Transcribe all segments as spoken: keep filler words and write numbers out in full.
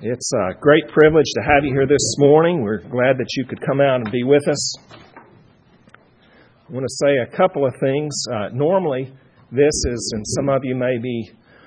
It's a great privilege to have you here this morning. We're glad that you could come out and be with us. I want to say a couple of things. Uh, normally, this is, and some of you may be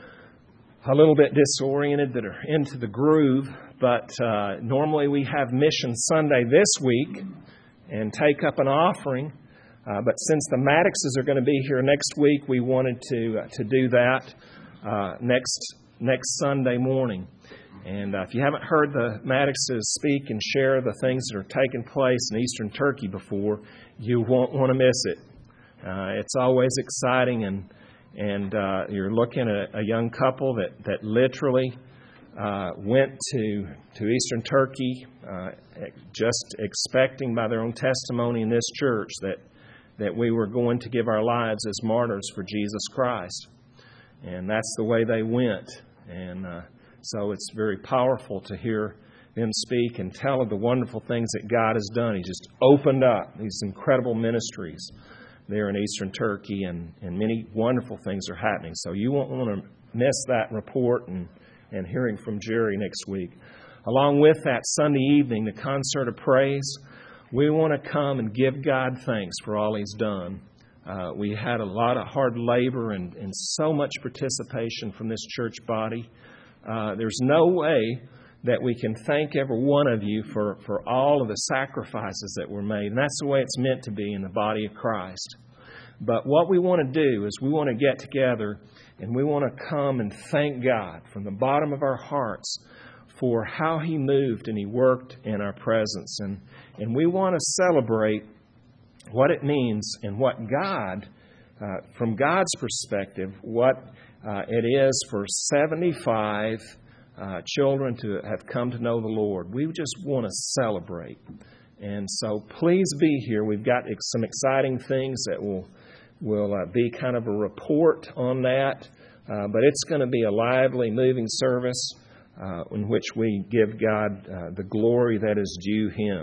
a little bit disoriented that are into the groove, but uh, normally we have Mission Sunday this week and take up an offering. Uh, but since the Maddoxes are going to be here next week, we wanted to uh, to do that uh, next next Sunday morning. And uh, if you haven't heard the Maddoxes speak and share the things that are taking place in Eastern Turkey before, you won't want to miss it. Uh, it's always exciting, and and uh, you're looking at a young couple that that literally uh, went to to Eastern Turkey, uh, just expecting by their own testimony in this church that that we were going to give our lives as martyrs for Jesus Christ, and that's the way they went. And uh, So it's very powerful to hear them speak and tell of the wonderful things that God has done. He just opened up these incredible ministries there in Eastern Turkey, and, and many wonderful things are happening. So you won't want to miss that report and, and hearing from Jerry next week. Along with that, Sunday evening, the concert of praise, we want to come and give God thanks for all He's done. Uh, we had a lot of hard labor and, and so much participation from this church body. Uh, there's no way that we can thank every one of you for, for all of the sacrifices that were made. And that's the way it's meant to be in the body of Christ. But what we want to do is we want to get together and we want to come and thank God from the bottom of our hearts for how He moved and He worked in our presence. And, and we want to celebrate what it means and what God, uh, from God's perspective, what Uh, it is for seventy-five uh, children to have come to know the Lord. We just want to celebrate. And so please be here. We've got ex- some exciting things that will, will uh, be kind of a report on that. Uh, but it's going to be a lively, moving service uh, in which we give God uh, the glory that is due Him.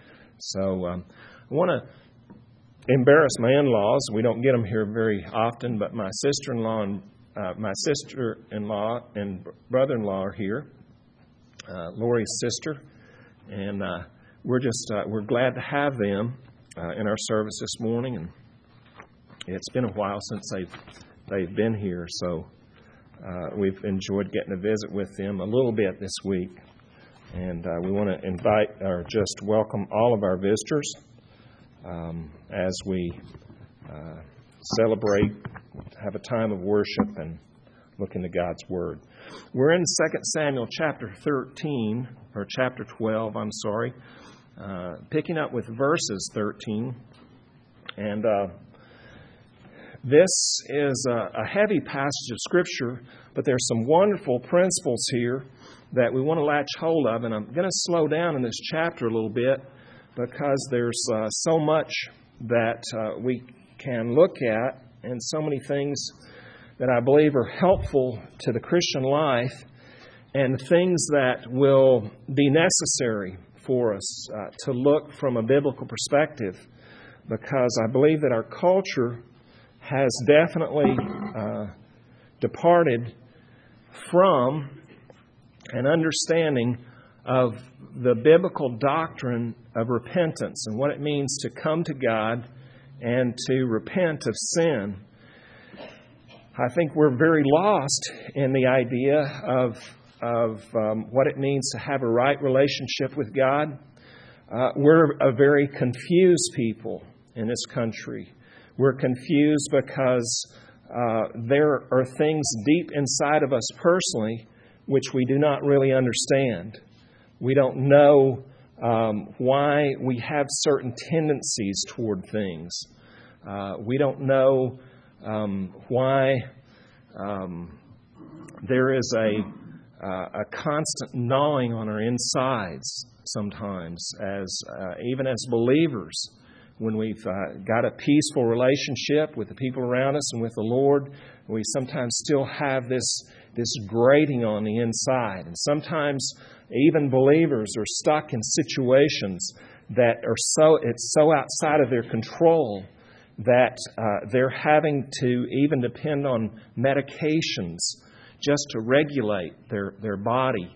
So um, I want to embarrass my in-laws. We don't get them here very often, but my sister-in-law and Uh, my sister-in-law and brother-in-law are here, uh, Lori's sister, and uh, we're just uh, we're glad to have them uh, in our service this morning. And it's been a while since they've they've been here, so uh, we've enjoyed getting to visit with them a little bit this week. And uh, we want to invite or just welcome all of our visitors um, as we uh, celebrate. Have a time of worship and look into God's Word. We're in Second Samuel chapter thirteen, or chapter twelve, I'm sorry, uh, picking up with verses thirteen. And uh, this is a, a heavy passage of Scripture, but there's some wonderful principles here that we want to latch hold of. And I'm going to slow down in this chapter a little bit because there's uh, so much that uh, we can look at, and so many things that I believe are helpful to the Christian life and things that will be necessary for us uh, to look from a biblical perspective, because I believe that our culture has definitely uh, departed from an understanding of the biblical doctrine of repentance and what it means to come to God and to repent of sin. I think we're very lost in the idea of, of um, what it means to have a right relationship with God. Uh, we're a very confused people in this country. We're confused because uh, there are things deep inside of us personally which we do not really understand. We don't know Um, why we have certain tendencies toward things. Uh, we don't know um, why um, there is a, uh, a constant gnawing on our insides sometimes, as uh, even as believers, when we've uh, got a peaceful relationship with the people around us and with the Lord, we sometimes still have this, this grating on the inside. And sometimes even believers are stuck in situations that are so it's so outside of their control that uh, they're having to even depend on medications just to regulate their, their body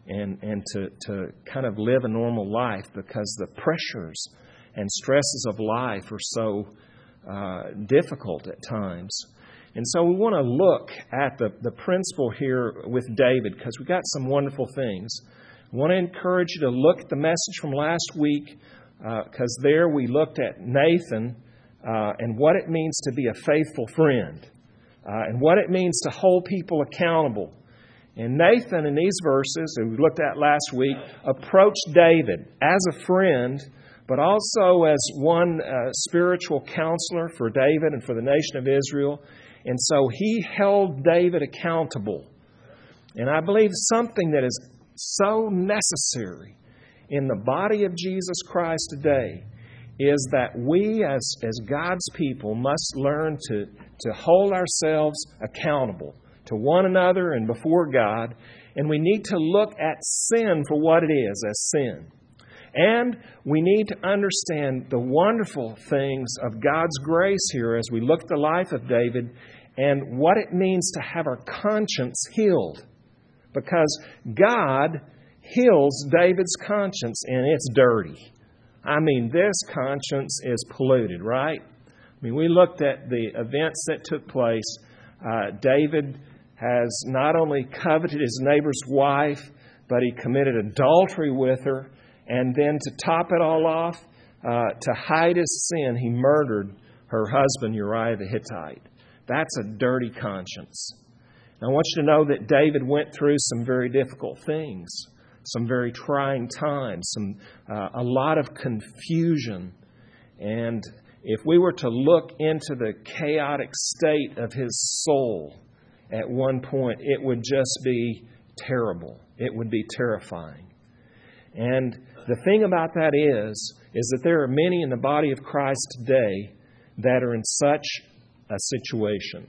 and, and to, to kind of live a normal life, because the pressures and stresses of life are so uh, difficult at times. And so we want to look at the, the principle here with David, because we've got some wonderful things. I want to encourage you to look at the message from last week, because uh, there we looked at Nathan uh, and what it means to be a faithful friend, uh, and what it means to hold people accountable. And Nathan, in these verses that we looked at last week, approached David as a friend, but also as one uh, spiritual counselor for David and for the nation of Israel. And so he held David accountable. And I believe something that is so necessary in the body of Jesus Christ today is that we as, as God's people must learn to, to hold ourselves accountable to one another and before God. And we need to look at sin for what it is, as sin. And we need to understand the wonderful things of God's grace here as we look at the life of David and what it means to have our conscience healed. Because God heals David's conscience, and it's dirty. I mean, this conscience is polluted, right? I mean, we looked at the events that took place. Uh, David has not only coveted his neighbor's wife, but he committed adultery with her. And then to top it all off, uh, to hide his sin, he murdered her husband, Uriah the Hittite. That's a dirty conscience. And I want you to know that David went through some very difficult things, some very trying times, some uh, a lot of confusion. And if we were to look into the chaotic state of his soul at one point, it would just be terrible. It would be terrifying. And the thing about that is, is that there are many in the body of Christ today that are in such a situation.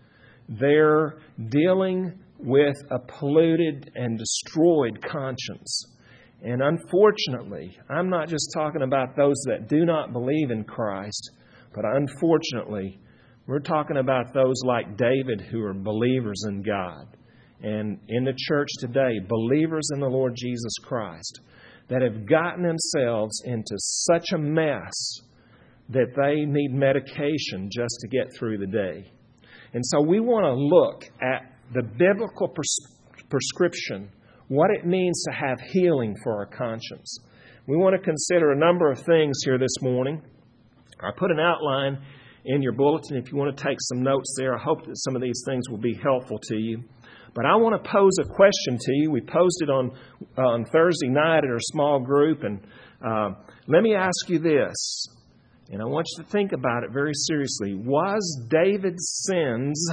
They're dealing with a polluted and destroyed conscience. And unfortunately, I'm not just talking about those that do not believe in Christ, but unfortunately, we're talking about those like David who are believers in God. And in the church today, believers in the Lord Jesus Christ that have gotten themselves into such a mess that they need medication just to get through the day. And so we want to look at the biblical pres- prescription, what it means to have healing for our conscience. We want to consider a number of things here this morning. I put an outline in your bulletin if you want to take some notes there. I hope that some of these things will be helpful to you. But I want to pose a question to you. We posed it on, on Thursday night at our small group. And uh, let me ask you this. And I want you to think about it very seriously. Was David's sins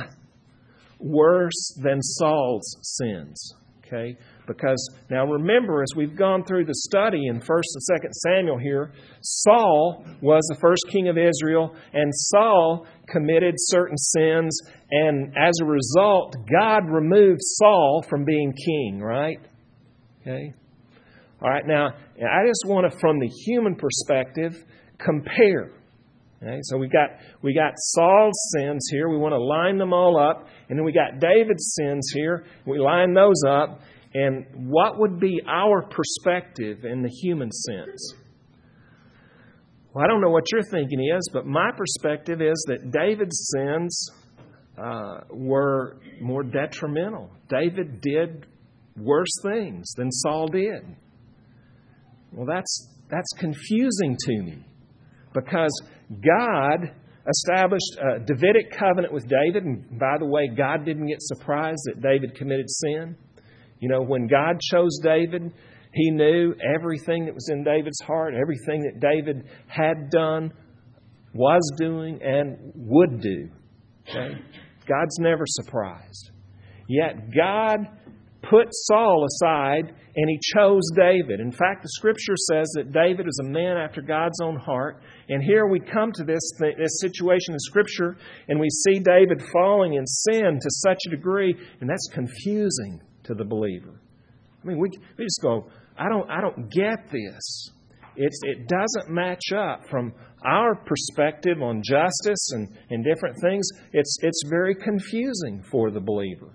worse than Saul's sins? Okay? Because now remember, as we've gone through the study in First and Second Samuel here, Saul was the first king of Israel, and Saul committed certain sins, and as a result, God removed Saul from being king, right? Okay? All right, now, I just want to, from the human perspective, compare. Okay? So we got we got Saul's sins here. We want to line them all up, and then we got David's sins here. We line those up. And what would be our perspective in the human sense? Well, I don't know what your thinking is, but my perspective is that David's sins uh, were more detrimental. David did worse things than Saul did. Well, that's that's confusing to me, because God established a Davidic covenant with David. And by the way, God didn't get surprised that David committed sin. You know, when God chose David, He knew everything that was in David's heart, everything that David had done, was doing, and would do. Okay? God's never surprised. Yet God put Saul aside and He chose David. In fact, the Scripture says that David is a man after God's own heart. And here we come to this, th- this situation in Scripture, and we see David falling in sin to such a degree, and that's confusing to the believer. I mean, we we just go, I don't I don't get this. It's it doesn't match up from our perspective on justice and, and different things. It's it's very confusing for the believer.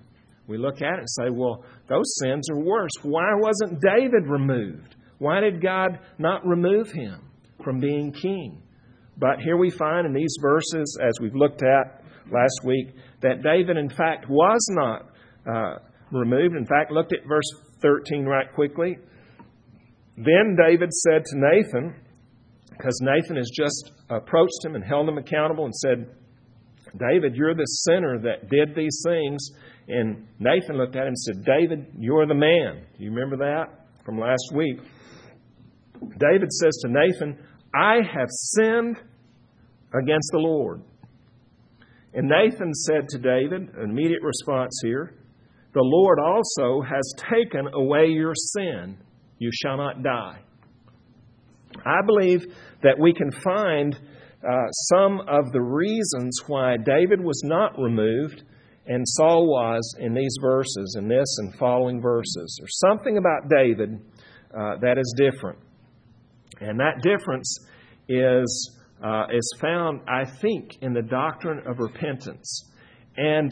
We look at it and say, well, those sins are worse. Why wasn't David removed? Why did God not remove him from being king? But here we find in these verses, as we've looked at last week, that David, in fact, was not uh, removed. In fact, looked at verse thirteen right quickly. Then David said to Nathan, because Nathan has just approached him and held him accountable and said, David, you're the sinner that did these things. And Nathan looked at him and said, David, you're the man. Do you remember that from last week? David says to Nathan, I have sinned against the Lord. And Nathan said to David, an immediate response here, the Lord also has taken away your sin. You shall not die. I believe that we can find uh, some of the reasons why David was not removed and Saul was in these verses, in this and following verses. There's something about David uh, that is different. And that difference is uh, is found, I think, in the doctrine of repentance. And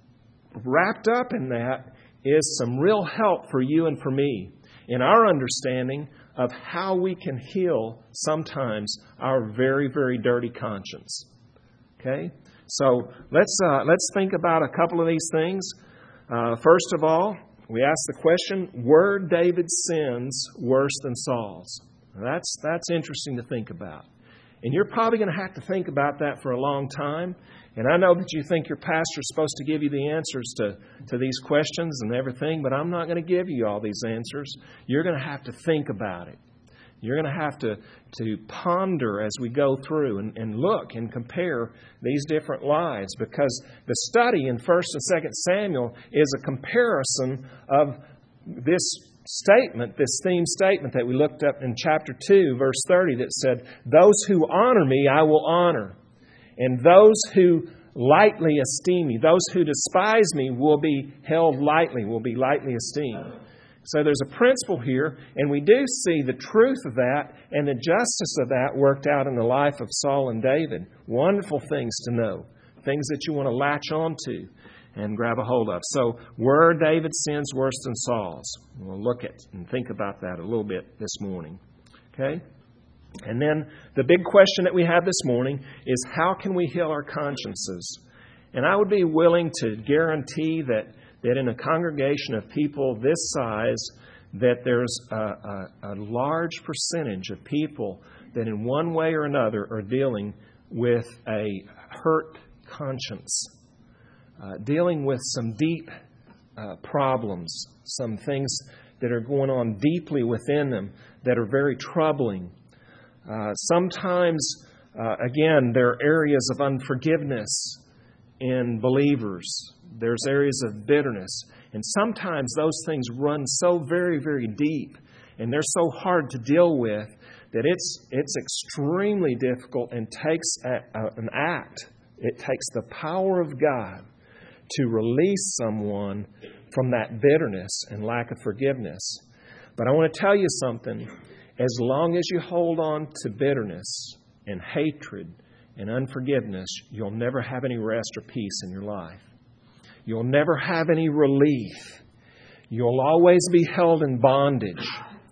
wrapped up in that is some real help for you and for me in our understanding of how we can heal sometimes our very, very dirty conscience. Okay? So let's uh, let's think about a couple of these things. Uh, first of all, we ask the question, were David's sins worse than Saul's? That's that's interesting to think about. And you're probably going to have to think about that for a long time. And I know that you think your pastor's supposed to give you the answers to, to these questions and everything, but I'm not going to give you all these answers. You're going to have to think about it. You're going to have to, to ponder as we go through and, and look and compare these different lives, because the study in First and Second Samuel is a comparison of this statement, this theme statement that we looked up in chapter two, verse thirty, that said, those who honor me, I will honor. And those who lightly esteem me, those who despise me will be held lightly, will be lightly esteemed. So there's a principle here, and we do see the truth of that and the justice of that worked out in the life of Saul and David. Wonderful things to know, things that you want to latch on to and grab a hold of. So were David's sins worse than Saul's? We'll look at and think about that a little bit this morning. Okay? And then the big question that we have this morning is, how can we heal our consciences? And I would be willing to guarantee that, that in a congregation of people this size, that there's a, a, a large percentage of people that in one way or another are dealing with a hurt conscience, uh, dealing with some deep uh, problems, some things that are going on deeply within them that are very troubling. Uh, sometimes, uh, again, there are areas of unforgiveness in believers. There's areas of bitterness. And sometimes those things run so very, very deep, and they're so hard to deal with, that it's it's extremely difficult and takes a, a, an act. It takes the power of God to release someone from that bitterness and lack of forgiveness. But I want to tell you something. As long as you hold on to bitterness and hatred and unforgiveness, you'll never have any rest or peace in your life. You'll never have any relief. You'll always be held in bondage.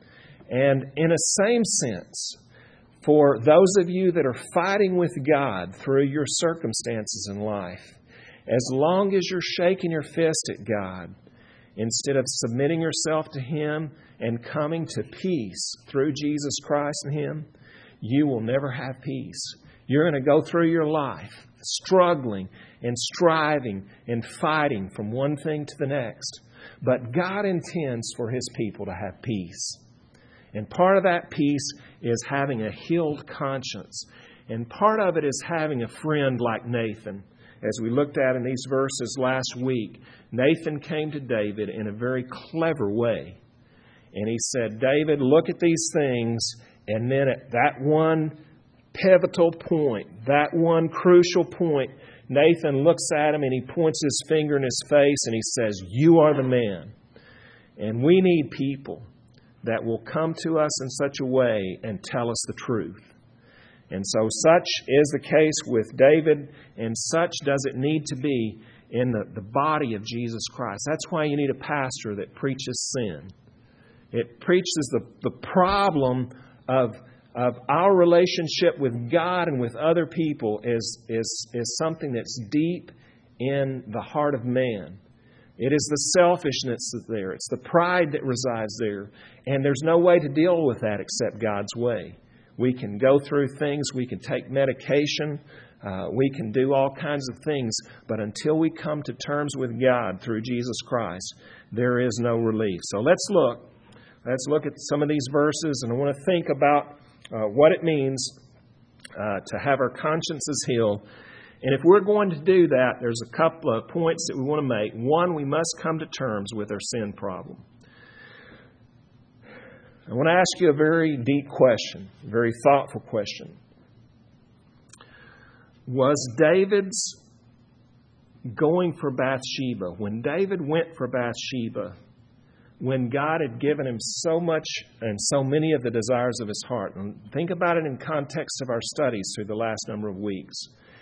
And in a same sense, for those of you that are fighting with God through your circumstances in life, as long as you're shaking your fist at God, instead of submitting yourself to Him and coming to peace through Jesus Christ and Him, you will never have peace. You're going to go through your life struggling and striving and fighting from one thing to the next. But God intends for His people to have peace. And part of that peace is having a healed conscience. And part of it is having a friend like Nathan. As we looked at in these verses last week, Nathan came to David in a very clever way. And he said, David, look at these things. And then at that one pivotal point, that one crucial point, Nathan looks at him and he points his finger in his face and he says, you are the man. And we need people that will come to us in such a way and tell us the truth. And so such is the case with David, and such does it need to be in the, the body of Jesus Christ. That's why you need a pastor that preaches sin. It preaches the, the problem of, of our relationship with God and with other people is, is, is something that's deep in the heart of man. It is the selfishness that's there. It's the pride that resides there. And there's no way to deal with that except God's way. We can go through things. We can take medication. Uh, we can do all kinds of things. But until we come to terms with God through Jesus Christ, there is no relief. So let's look. Let's look at some of these verses. And I want to think about uh, what it means uh, to have our consciences healed. And if we're going to do that, there's a couple of points that we want to make. One, we must come to terms with our sin problem. I want to ask you a very deep question, a very thoughtful question. Was David's going for Bathsheba, when David went for Bathsheba, when God had given him so much and so many of the desires of his heart? And think about it in context of our studies through the last number of weeks.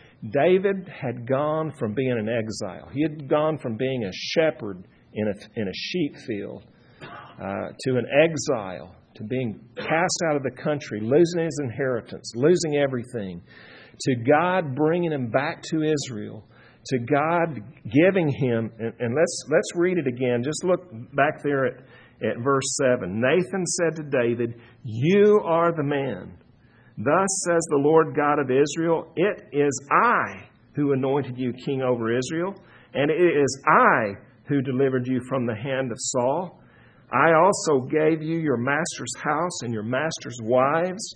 David had gone from being an exile. He had gone from being a shepherd in a, in a sheep field uh, to an exile, to being cast out of the country, losing his inheritance, losing everything, to God bringing him back to Israel, to God giving him, and, and let's let's read it again. Just look back there at, at verse seven. Nathan said to David, "You are the man. Thus says the Lord God of Israel, it is I who anointed you king over Israel, and it is I who delivered you from the hand of Saul. I also gave you your master's house and your master's wives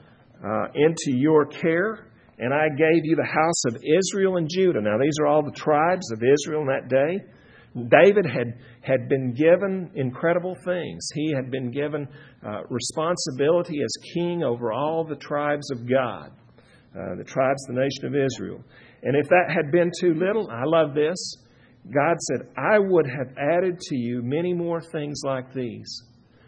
uh, into your care, and I gave you the house of Israel and Judah." Now, these are all the tribes of Israel in that day. David had, had been given incredible things. He had been given uh, responsibility as king over all the tribes of God, uh, the tribes of the nation of Israel. And if that had been too little, I love this, God said, "I would have added to you many more things like these."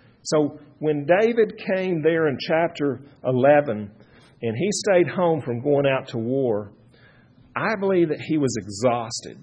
So when David came there in chapter eleven, and he stayed home from going out to war, I believe that he was exhausted.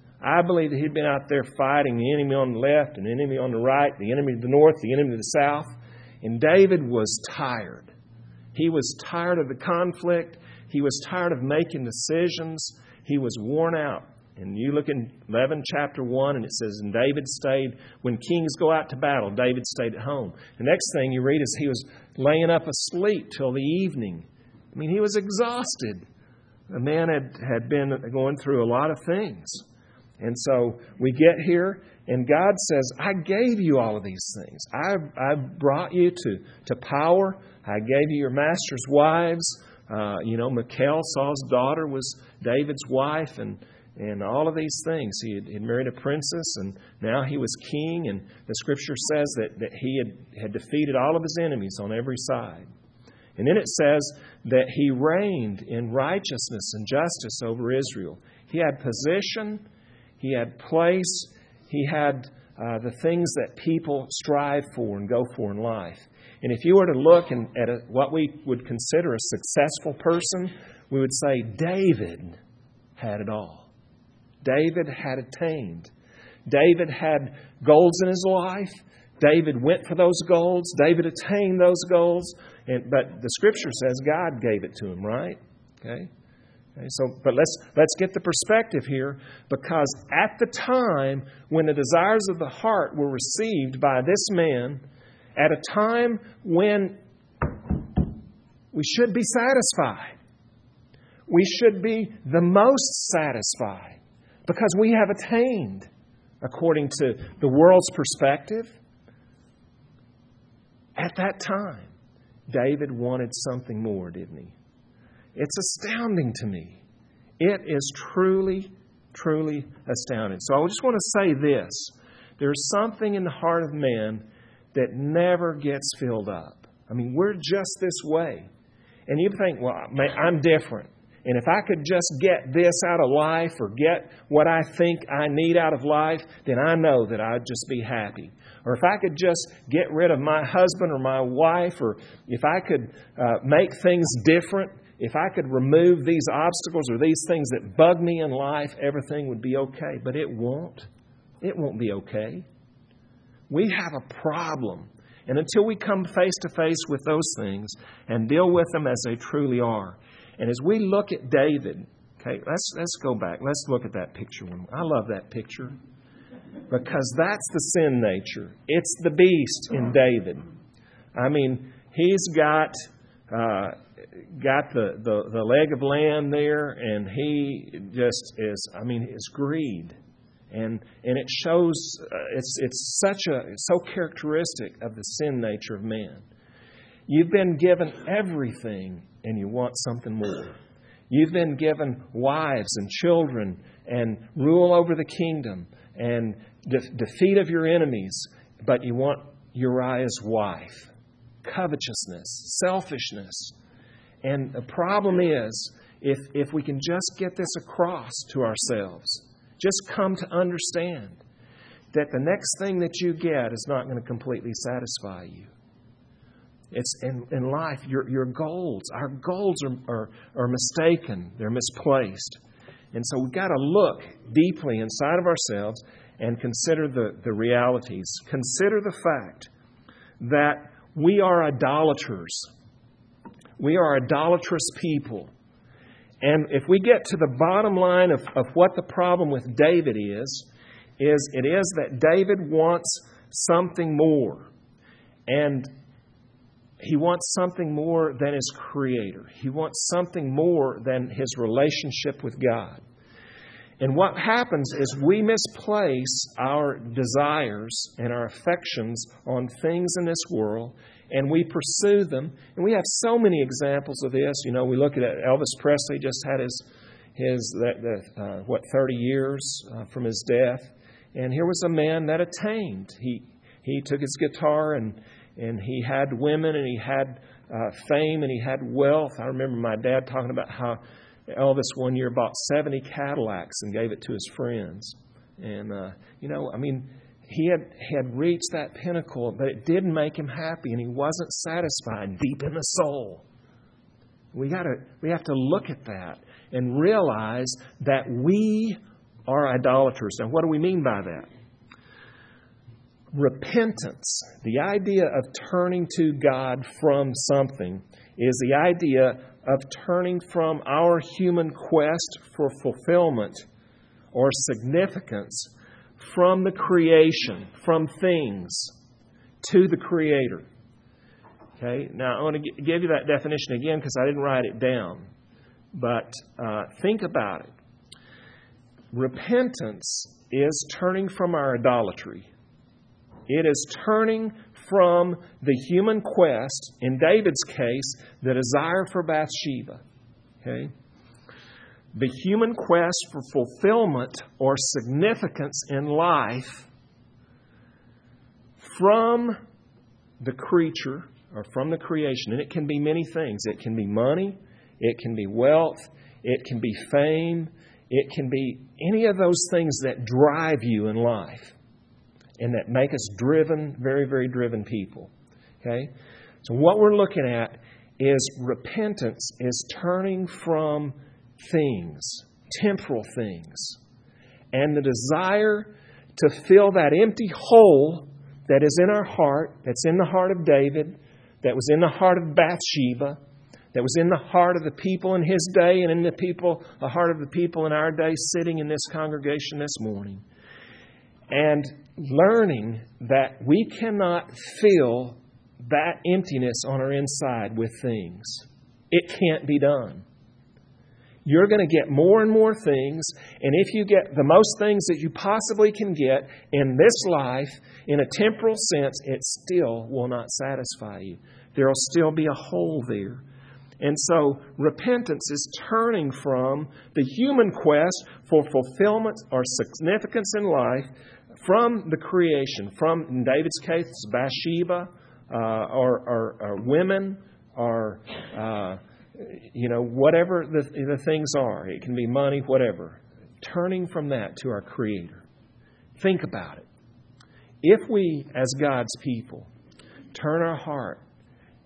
I believe that he'd been out there fighting the enemy on the left and the enemy on the right, the enemy to the north, the enemy to the south. And David was tired. He was tired of the conflict. He was tired of making decisions. He was worn out. And you look in eleven, chapter one, and it says, and David stayed, when kings go out to battle, David stayed at home. The next thing you read is he was laying up asleep till the evening. I mean, he was exhausted. The man had, had been going through a lot of things. And so we get here, and God says, "I gave you all of these things. I, I brought you to, to power. I gave you your master's wives." Uh, you know, Michal, Saul's daughter, was David's wife, and, and all of these things. He had, he had married a princess, and now he was king. And the Scripture says that, that he had, had defeated all of his enemies on every side. And then it says that he reigned in righteousness and justice over Israel. He had position. He had place. He had uh, the things that people strive for and go for in life. And if you were to look in, at a, what we would consider a successful person, we would say David had it all. David had attained. David had goals in his life. David went for those goals. David attained those goals. And, but the Scripture says God gave it to him, right? Okay. Okay, so, but let's let's get the perspective here, because at the time when the desires of the heart were received by this man, at a time when we should be satisfied, we should be the most satisfied, because we have attained, according to the world's perspective. At that time, David wanted something more, didn't he? It's astounding to me. It is truly, truly astounding. So I just want to say this. There's something in the heart of man that never gets filled up. I mean, we're just this way. And you think, well, I'm different. And if I could just get this out of life, or get what I think I need out of life, then I know that I'd just be happy. Or if I could just get rid of my husband or my wife, or if I could uh, make things different if I could remove these obstacles or these things that bug me in life, everything would be okay. But it won't. It won't be okay. We have a problem. And until we come face to face with those things and deal with them as they truly are. And as we look at David, okay, let's let's go back. Let's look at that picture. I love that picture because that's the sin nature. It's the beast in David. I mean, he's got uh, got the, the, the leg of lamb there, and he just is, I mean, it's greed. And and it shows, uh, it's it's such a, it's so characteristic of the sin nature of man. You've been given everything, and you want something more. You've been given wives and children, and rule over the kingdom, and de- defeat of your enemies, but you want Uriah's wife. Covetousness, selfishness. And the problem is, if if we can just get this across to ourselves, just come to understand that the next thing that you get is not going to completely satisfy you. It's in, in life, your your goals, our goals are, are, are mistaken. They're misplaced. And so we've got to look deeply inside of ourselves and consider the, the realities. Consider the fact that we are idolaters. We are idolatrous people. And if we get to the bottom line of, of what the problem with David is, is it is that David wants something more. And he wants something more than his Creator. He wants something more than his relationship with God. And what happens is we misplace our desires and our affections on things in this world, and we pursue them. And we have so many examples of this. You know, we look at it. Elvis Presley just had his, his that, that, uh, what, thirty years uh, from his death. And here was a man that attained. He he took his guitar and and he had women and he had uh, fame and he had wealth. I remember my dad talking about how Elvis one year bought seventy Cadillacs and gave it to his friends. And, uh, you know, I mean, he had, he had reached that pinnacle, but it didn't make him happy, and he wasn't satisfied deep in the soul. We gotta, we have to look at that and realize that we are idolaters. Now, what do we mean by that? Repentance, the idea of turning to God from something, is the idea of turning from our human quest for fulfillment or significance from the creation, from things, to the Creator. Okay, now I want to give you that definition again because I didn't write it down. But uh, think about it. Repentance is turning from our idolatry. It is turning from the human quest, in David's case, the desire for Bathsheba. Okay? The human quest for fulfillment or significance in life from the creature or from the creation. And it can be many things. It can be money. It can be wealth. It can be fame. It can be any of those things that drive you in life and that make us driven, very, very driven people. Okay? So what we're looking at is repentance is turning from things, temporal things, and the desire to fill that empty hole that is in our heart, that's in the heart of David, that was in the heart of Bathsheba, that was in the heart of the people in his day and in the people, the heart of the people in our day sitting in this congregation this morning. And learning that we cannot fill that emptiness on our inside with things. It can't be done. You're going to get more and more things, and if you get the most things that you possibly can get in this life, in a temporal sense, it still will not satisfy you. There will still be a hole there. And so repentance is turning from the human quest for fulfillment or significance in life from the creation, from, in David's case, Bathsheba, uh, or, or, or women, or uh, you know, whatever the, the things are. It can be money, whatever. Turning from that to our Creator. Think about it. If we, as God's people, turn our heart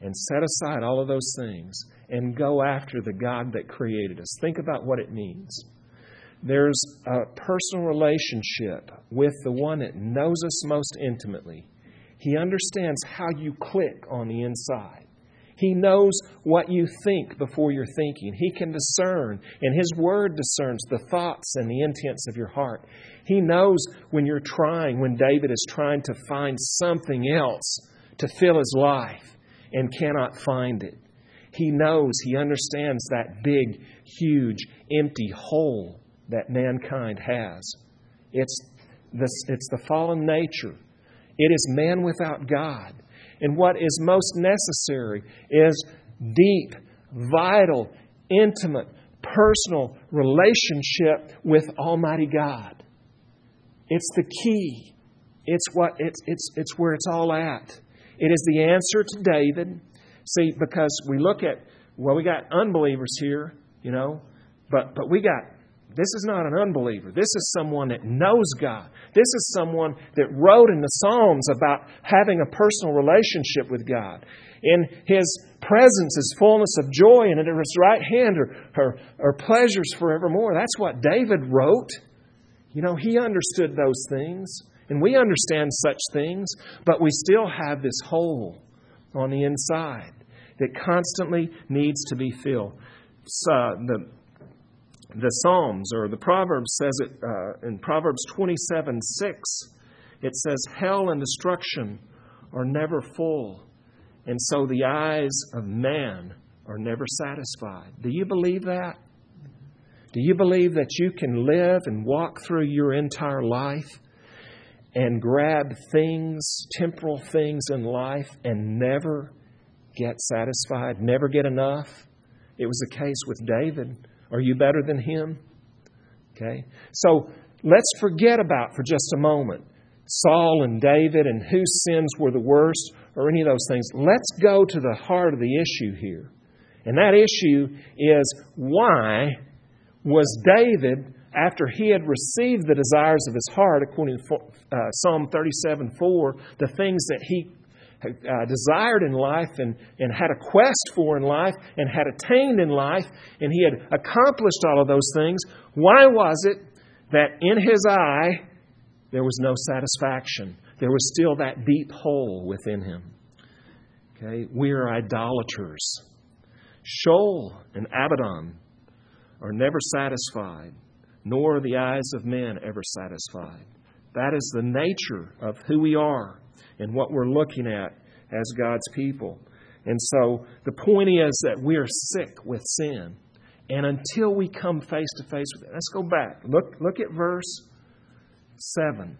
and set aside all of those things and go after the God that created us. Think about what it means. There's a personal relationship with the one that knows us most intimately. He understands how you click on the inside. He knows what you think before you're thinking. He can discern, and His Word discerns the thoughts and the intents of your heart. He knows when you're trying, when David is trying to find something else to fill his life and cannot find it. He knows, He understands that big, huge, empty hole that mankind has. It's the, it's the fallen nature. It is man without God. And what is most necessary is deep, vital, intimate, personal relationship with Almighty God. It's the key. It's what it's it's it's where it's all at. It is the answer to David. See, because we look at, well, we got unbelievers here, you know, but but we got, this is not an unbeliever. This is someone that knows God. This is someone that wrote in the Psalms about having a personal relationship with God. In His presence is fullness of joy, and at His right hand are, are, are pleasures forevermore. That's what David wrote. You know, he understood those things, and we understand such things, but we still have this hole on the inside that constantly needs to be filled. So, the The Psalms, or the Proverbs says it uh, in Proverbs twenty-seven six, it says, hell and destruction are never full, and so the eyes of man are never satisfied. Do you believe that? Do you believe that you can live and walk through your entire life and grab things, temporal things in life, and never get satisfied, never get enough? It was the case with David. Are you better than him? Okay. So let's forget about for just a moment Saul and David and whose sins were the worst or any of those things. Let's go to the heart of the issue here. And that issue is, why was David, after he had received the desires of his heart, according to uh, Psalm thirty-seven four, the things that he Uh, desired in life and, and had a quest for in life and had attained in life, and he had accomplished all of those things, why was it that in his eye there was no satisfaction? There was still that deep hole within him. Okay, we are idolaters. Sheol and Abaddon are never satisfied, nor are the eyes of men ever satisfied. That is the nature of who we are and what we're looking at as God's people. And so the point is that we are sick with sin. And until we come face to face with it, let's go back. Look, look at verse seven.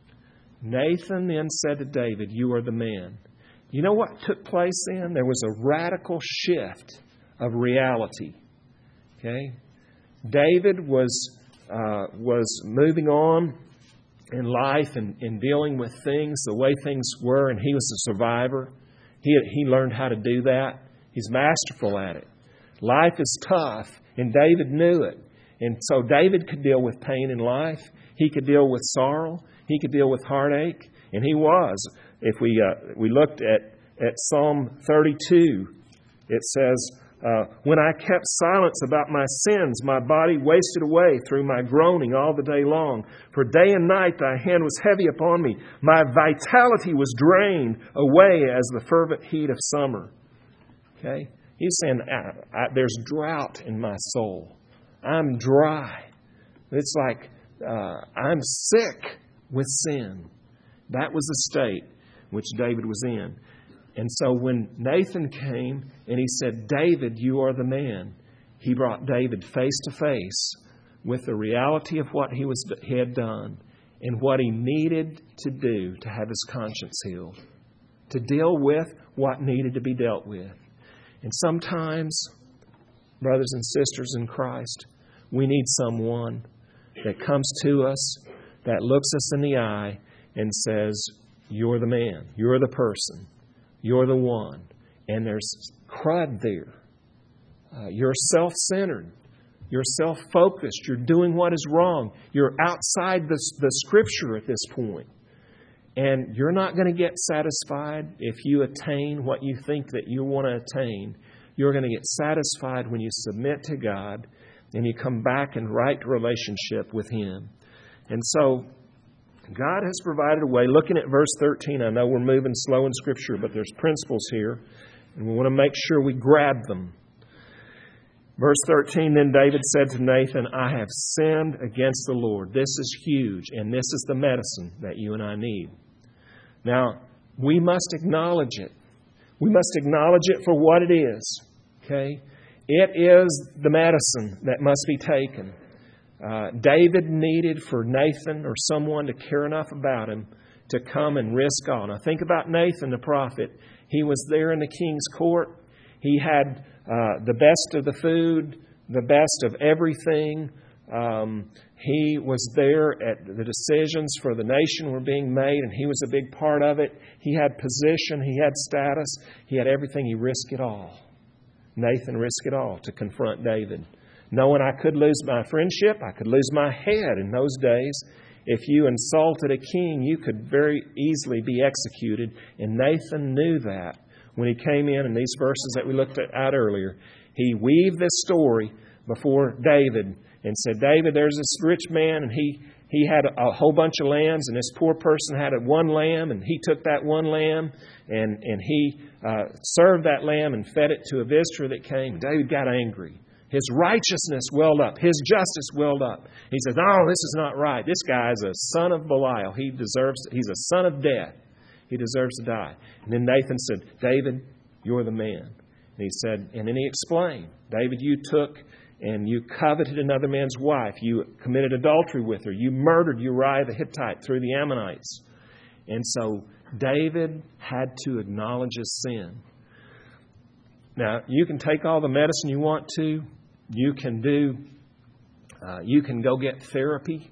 Nathan then said to David, you are the man. You know what took place then? There was a radical shift of reality. Okay? David was uh, was moving on in life and in dealing with things the way things were, and he was a survivor. He he learned how to do that. He's masterful at it. Life is tough, and David knew it. And so David could deal with pain in life. He could deal with sorrow. He could deal with heartache, and he was. If we uh, we looked at at Psalm thirty-two, it says, Uh, when I kept silence about my sins, my body wasted away through my groaning all the day long. For day and night thy hand was heavy upon me. My vitality was drained away as the fervent heat of summer. Okay? He's saying, I, I, there's drought in my soul. I'm dry. It's like uh, I'm sick with sin. That was the state which David was in. And so when Nathan came and he said, David, you are the man, he brought David face to face with the reality of what he was he had done and what he needed to do to have his conscience healed, to deal with what needed to be dealt with. And sometimes, brothers and sisters in Christ, we need someone that comes to us, that looks us in the eye and says, you're the man, you're the person. You're the one. And there's crud there. Uh, you're self-centered. You're self-focused. You're doing what is wrong. You're outside the, the Scripture at this point. And you're not going to get satisfied if you attain what you think that you want to attain. You're going to get satisfied when you submit to God and you come back in right relationship with Him. And so God has provided a way. Looking at verse thirteen, I know we're moving slow in Scripture, but there's principles here, and we want to make sure we grab them. Verse thirteen, then David said to Nathan, I have sinned against the Lord. This is huge, and this is the medicine that you and I need. Now, we must acknowledge it. We must acknowledge it for what it is. Okay? It is the medicine that must be taken. Uh, David needed for Nathan or someone to care enough about him to come and risk all. Now, think about Nathan the prophet. He was there in the king's court. He had uh, the best of the food, the best of everything. Um, he was there at the decisions for the nation were being made, and he was a big part of it. He had position. He had status. He had everything. He risked it all. Nathan risked it all to confront David. Knowing I could lose my friendship, I could lose my head in those days. If you insulted a king, you could very easily be executed. And Nathan knew that when he came in, in these verses that we looked at earlier. He weaved this story before David and said, David, there's this rich man, and he, he had a, a whole bunch of lambs, and this poor person had a one lamb, and he took that one lamb, and, and he uh, served that lamb and fed it to a visitor that came. David got angry. His righteousness welled up. His justice welled up. He says, oh, this is not right. This guy is a son of Belial. He deserves, he's a son of death. He deserves to die. And then Nathan said, David, you're the man. And he said, and then he explained, David, you took and you coveted another man's wife. You committed adultery with her. You murdered Uriah the Hittite through the Ammonites. And so David had to acknowledge his sin. Now, you can take all the medicine you want to. You can do, uh, you can go get therapy.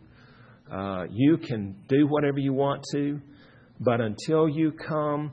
Uh, you can do whatever you want to. But until you come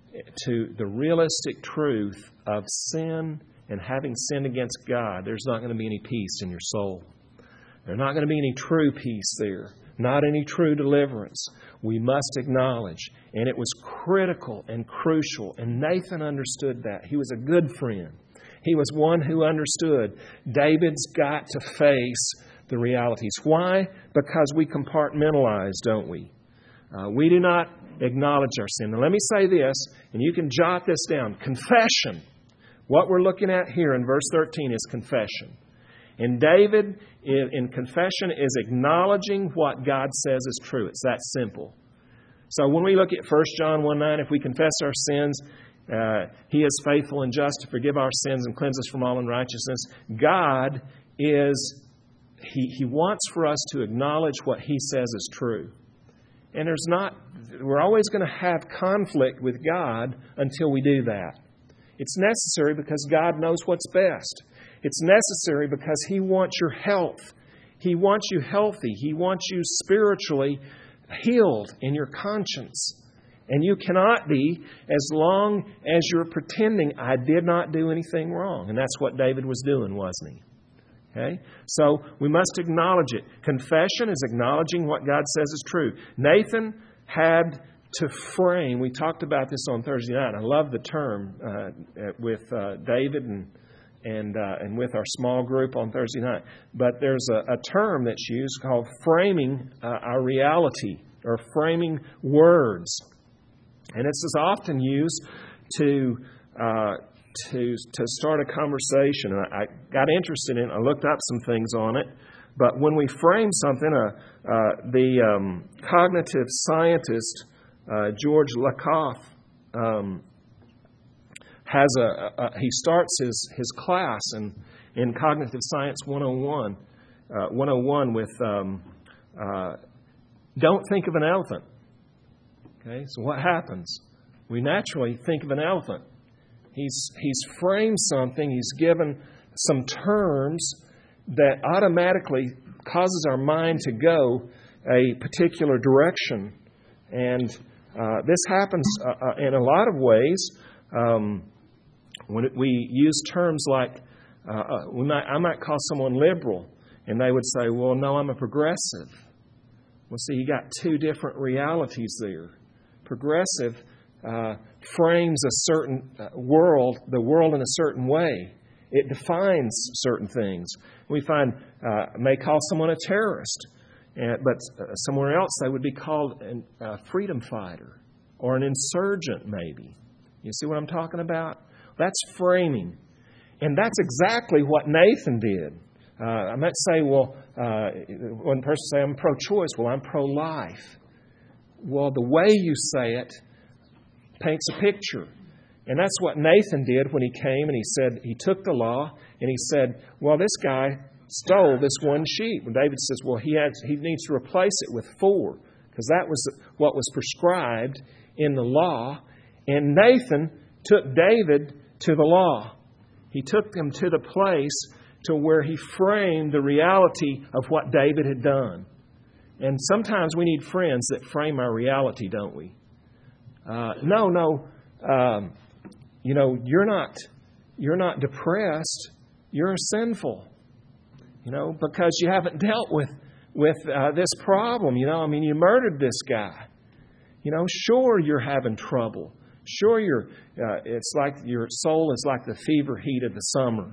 to the realistic truth of sin and having sinned against God, there's not going to be any peace in your soul. There's not going to be any true peace there. Not any true deliverance. We must acknowledge. And it was critical and crucial. And Nathan understood that. He was a good friend. He was one who understood David's got to face the realities. Why? Because we compartmentalize, don't we? Uh, we do not acknowledge our sin. Now let me say this, and you can jot this down. Confession. What we're looking at here in verse thirteen is confession. And David, in confession, is acknowledging what God says is true. It's that simple. So when we look at First John one nine, if we confess our sins, uh, He is faithful and just to forgive our sins and cleanse us from all unrighteousness. God is, He, He wants for us to acknowledge what He says is true. And there's not, we're always going to have conflict with God until we do that. It's necessary because God knows what's best. It's necessary because He wants your health. He wants you healthy. He wants you spiritually healed in your conscience. And you cannot be as long as you're pretending, I did not do anything wrong. And that's what David was doing, wasn't he? Okay? So we must acknowledge it. Confession is acknowledging what God says is true. Nathan had to frame, we talked about this on Thursday night. I love the term uh, with uh, David and and uh, and with our small group on Thursday night. But there's a, a term that's used called framing uh, our reality or framing words. And it's as often used to uh, to to start a conversation. And I, I got interested in it. I looked up some things on it. But when we frame something, uh, uh, the um, cognitive scientist uh, George Lakoff um, has a, a he starts his his class in in Cognitive Science one oh one uh, one oh one with um, uh, don't think of an elephant. Okay, so what happens? We naturally think of an elephant. He's he's framed something. He's given some terms that automatically causes our mind to go a particular direction, and uh, this happens uh, in a lot of ways. Um, when it, we use terms like uh, we might, I might call someone liberal, and they would say, "Well, no, I'm a progressive." Well, see, you got two different realities there. progressive, uh, frames a certain world, the world in a certain way. It defines certain things. We find, uh, may call someone a terrorist, and, but uh, somewhere else they would be called a uh, freedom fighter or an insurgent, maybe. You see what I'm talking about? That's framing. And that's exactly what Nathan did. Uh, I might say, well, uh, one person say, I'm pro-choice. Well, I'm pro-life. Well, the way you say it paints a picture. And that's what Nathan did when he came and he said, he took the law and he said, well, this guy stole this one sheep. And David says, well, he has, he needs to replace it with four, because that was what was prescribed in the law. And Nathan took David to the law. He took him to the place to where he framed the reality of what David had done. And sometimes we need friends that frame our reality, don't we? Uh, no, no. Um, you know, you're not you're not depressed. You're sinful. You know, because you haven't dealt with with uh, this problem. You know, I mean, you murdered this guy. You know, sure you're having trouble. Sure, you're. Uh, it's like your soul is like the fever heat of the summer,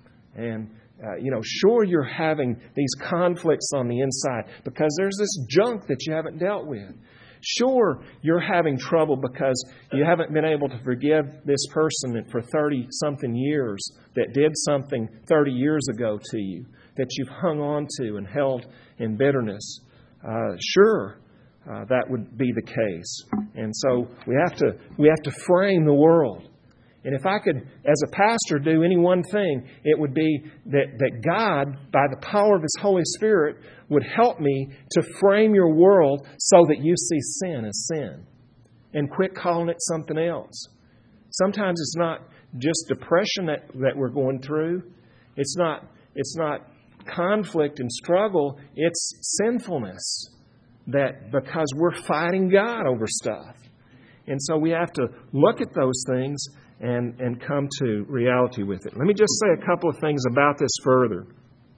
and uh, you know, sure you're having these conflicts on the inside because there's this junk that you haven't dealt with. Sure, you're having trouble because you haven't been able to forgive this person for thirty-something years that did something thirty years ago to you that you've hung on to and held in bitterness. Uh, sure, uh, that would be the case. And so we have to we have to frame the world. And if I could, as a pastor, do any one thing, it would be that, that God, by the power of His Holy Spirit, would help me to frame your world so that you see sin as sin and quit calling it something else. Sometimes it's not just depression that, that we're going through. It's not, it's not conflict and struggle. It's sinfulness that because we're fighting God over stuff. And so we have to look at those things and, and come to reality with it. Let me just say a couple of things about this further.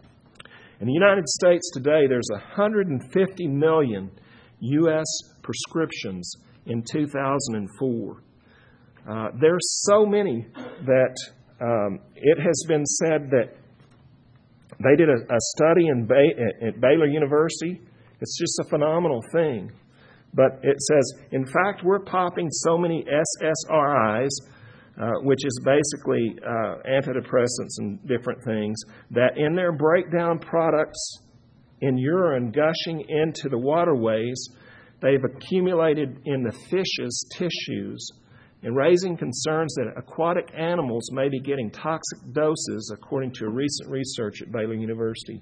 In the United States today, there's one hundred fifty million U S prescriptions in two thousand four. Uh, there's so many that um, it has been said that they did a, a study in ba- at Baylor University. It's just a phenomenal thing. But it says, in fact, we're popping so many S S R Is, uh, which is basically uh, antidepressants and different things, that in their breakdown products in urine gushing into the waterways, they've accumulated in the fish's tissues and raising concerns that aquatic animals may be getting toxic doses, according to a recent research at Baylor University.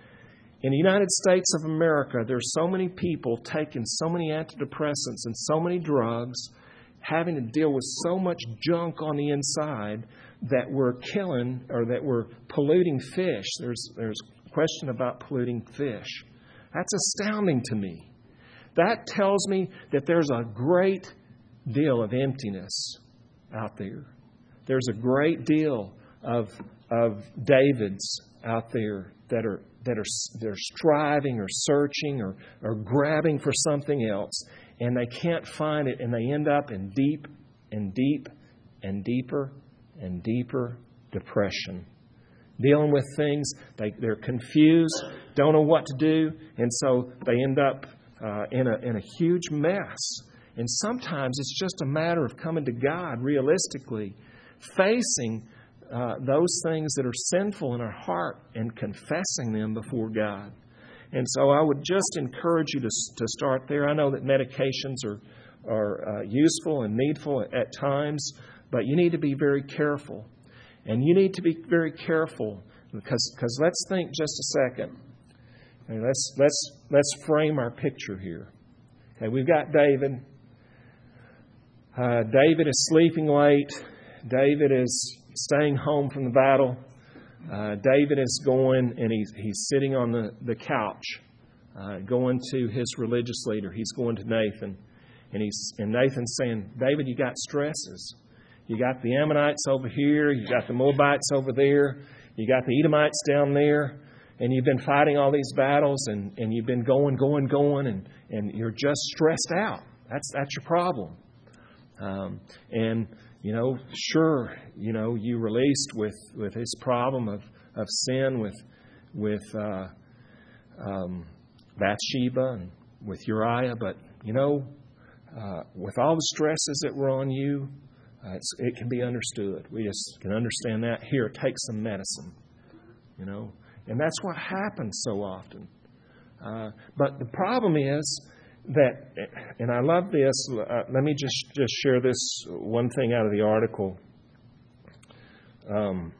In the United States of America, there's so many people taking so many antidepressants and so many drugs, having to deal with so much junk on the inside that we're killing or that we're polluting fish. There's there's a question about polluting fish. That's astounding to me. That tells me that there's a great deal of emptiness out there. There's a great deal of of Davids out there that are that are they're striving or searching or, or grabbing for something else, and they can't find it, and they end up in deep and deep and deeper and deeper depression. Dealing with things, they, they're confused, don't know what to do, and so they end up uh, in a in a huge mess. And sometimes it's just a matter of coming to God realistically, facing uh, those things that are sinful in our heart and confessing them before God. And so I would just encourage you to to start there. I know that medications are are uh, useful and needful at times, but you need to be very careful. And you need to be very careful because because let's think just a second. Okay, let's let's let's frame our picture here. Okay, we've got David. Uh, David is sleeping late. David is staying home from the battle. Uh, David is going and he's he's sitting on the the couch, uh, going to his religious leader. He's going to Nathan, and he's and Nathan's saying, "David, you got stresses. You got the Ammonites over here. You got the Moabites over there. You got the Edomites down there, and you've been fighting all these battles, and, and you've been going, going, going, and and you're just stressed out. That's that's your problem. Um, and, you know, sure, you know, you released with, with his problem of, of sin with with uh, um, Bathsheba and with Uriah, but, you know, uh, with all the stresses that were on you, uh, it's, it can be understood. We just can understand that. Here, take some medicine, you know. And that's what happens so often. Uh, but the problem is that, and I love this, uh, let me just, just share this one thing out of the article. Um,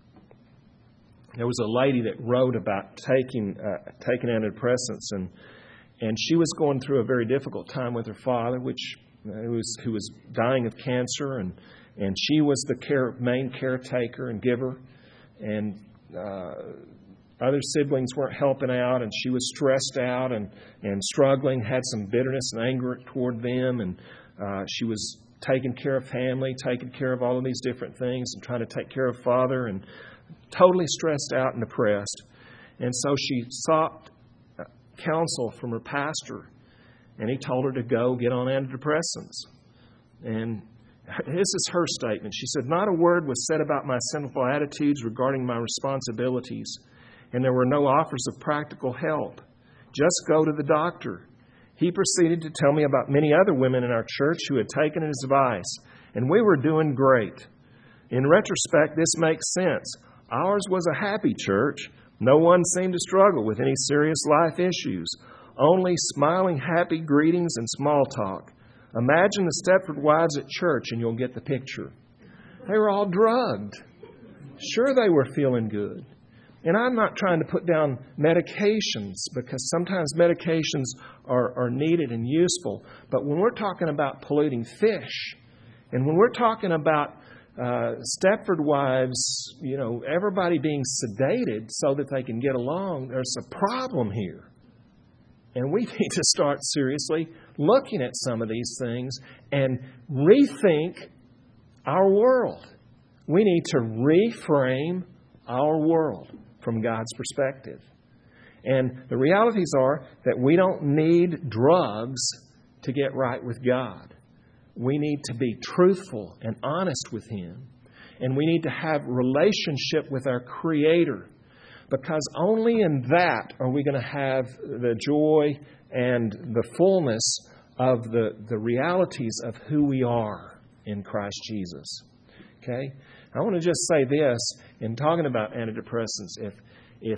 there was a lady that wrote about taking uh, taking antidepressants, and and she was going through a very difficult time with her father, which uh, who was who was dying of cancer, and and she was the care, main caretaker and giver, and uh, other siblings weren't helping out, and she was stressed out and, and struggling, had some bitterness and anger toward them, and uh, she was taking care of family, taking care of all of these different things, and trying to take care of father, and totally stressed out and depressed. And so she sought counsel from her pastor, and he told her to go get on antidepressants. And this is her statement. She said, "Not a word was said about my sinful attitudes regarding my responsibilities, and there were no offers of practical help. Just go to the doctor." He proceeded to tell me about many other women in our church who had taken his advice, and we were doing great. In retrospect, this makes sense. Ours was a happy church. No one seemed to struggle with any serious life issues, only smiling, happy greetings and small talk. Imagine the Stepford wives at church and you'll get the picture. They were all drugged. Sure, they were feeling good. And I'm not trying to put down medications, because sometimes medications are, are needed and useful. But when we're talking about polluting fish, and when we're talking about uh, Stepford wives, you know, everybody being sedated so that they can get along, there's a problem here. And we need to start seriously looking at some of these things and rethink our world. We need to reframe our world from God's perspective. And the realities are that we don't need drugs to get right with God. We need to be truthful and honest with Him. And we need to have relationship with our Creator, because only in that are we going to have the joy and the fullness of the, the realities of who we are in Christ Jesus. Okay? I want to just say this, in talking about antidepressants, if, if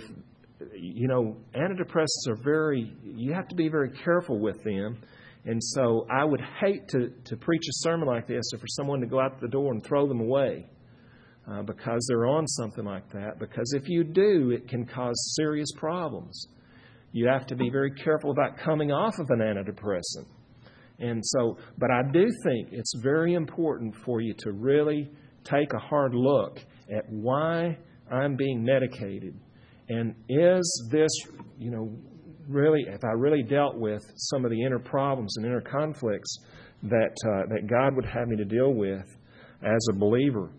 you know, antidepressants are very, you have to be very careful with them. And so I would hate to, to preach a sermon like this or for someone to go out the door and throw them away uh, because they're on something like that. Because if you do, it can cause serious problems. You have to be very careful about coming off of an antidepressant. And so, but I do think it's very important for you to really take a hard look at why I'm being medicated. And is this, you know, really, if I really dealt with some of the inner problems and inner conflicts that uh, that God would have me to deal with as a believer.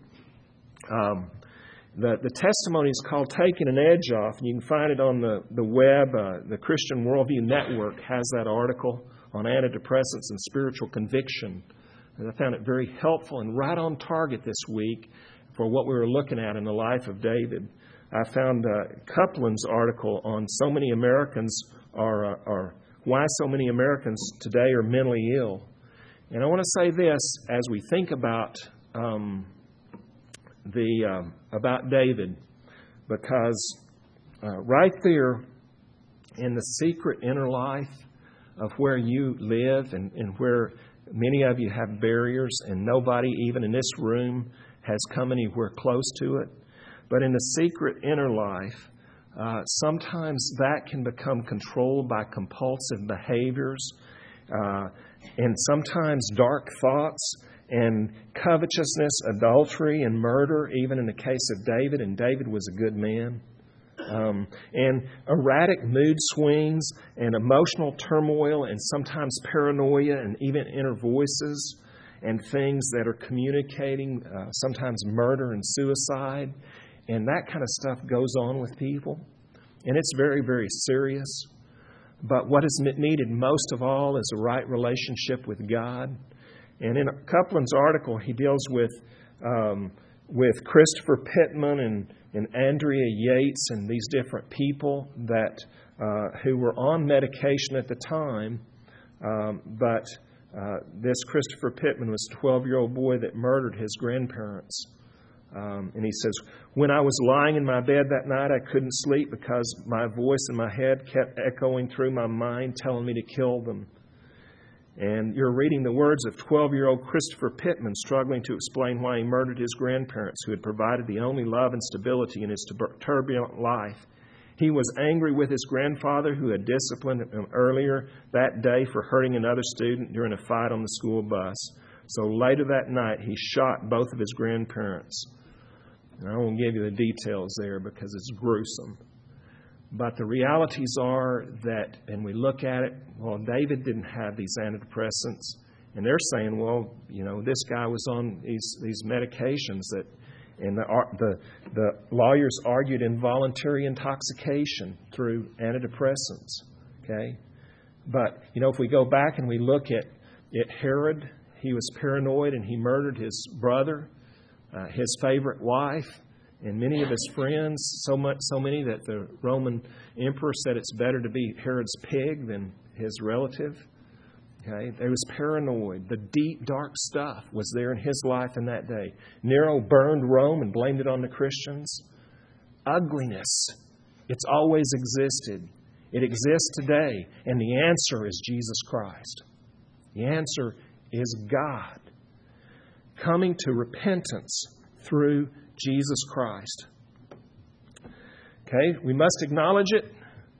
Um, the, the testimony is called Taking an Edge Off, and you can find it on the, the web. Uh, the Christian Worldview Network has that article on antidepressants and spiritual conviction. And I found it very helpful and right on target this week for what we were looking at in the life of David. I found uh, Coupland's article on so many Americans are, uh, are why so many Americans today are mentally ill. And I want to say this as we think about um, the um, about David, because uh, right there in the secret inner life of where you live and, and where many of you have barriers and nobody even in this room has come anywhere close to it. But in the secret inner life, uh, sometimes that can become controlled by compulsive behaviors uh, and sometimes dark thoughts and covetousness, adultery, and murder, even in the case of David, and David was a good man. Um, and erratic mood swings and emotional turmoil and sometimes paranoia and even inner voices and things that are communicating uh, sometimes murder and suicide. And that kind of stuff goes on with people. And it's very, very serious. But what is needed most of all is a right relationship with God. And in Coupland's article, he deals with um, with Christopher Pittman and, and Andrea Yates and these different people that uh, who were on medication at the time. Um, but uh, this Christopher Pittman was a twelve-year-old boy that murdered his grandparents. Um, and he says, when I was lying in my bed that night, I couldn't sleep because my voice in my head kept echoing through my mind, telling me to kill them. And you're reading the words of twelve-year-old Christopher Pittman struggling to explain why he murdered his grandparents, who had provided the only love and stability in his turbulent life. He was angry with his grandfather, who had disciplined him earlier that day for hurting another student during a fight on the school bus. So later that night, he shot both of his grandparents. And I won't give you the details there because it's gruesome. But the realities are that, and we look at it, well, David didn't have these antidepressants. And they're saying, well, you know, this guy was on these these medications that, and the the, the lawyers argued involuntary intoxication through antidepressants. Okay? But, you know, if we go back and we look at, at Herod, he was paranoid and he murdered his brother, uh, his favorite wife, and many of his friends, so much, so many that the Roman emperor said it's better to be Herod's pig than his relative. Okay, they was paranoid. The deep, dark stuff was there in his life in that day. Nero burned Rome and blamed it on the Christians. Ugliness, it's always existed. It exists today, and the answer is Jesus Christ. The answer is God coming to repentance through Jesus Christ. Okay, we must acknowledge it.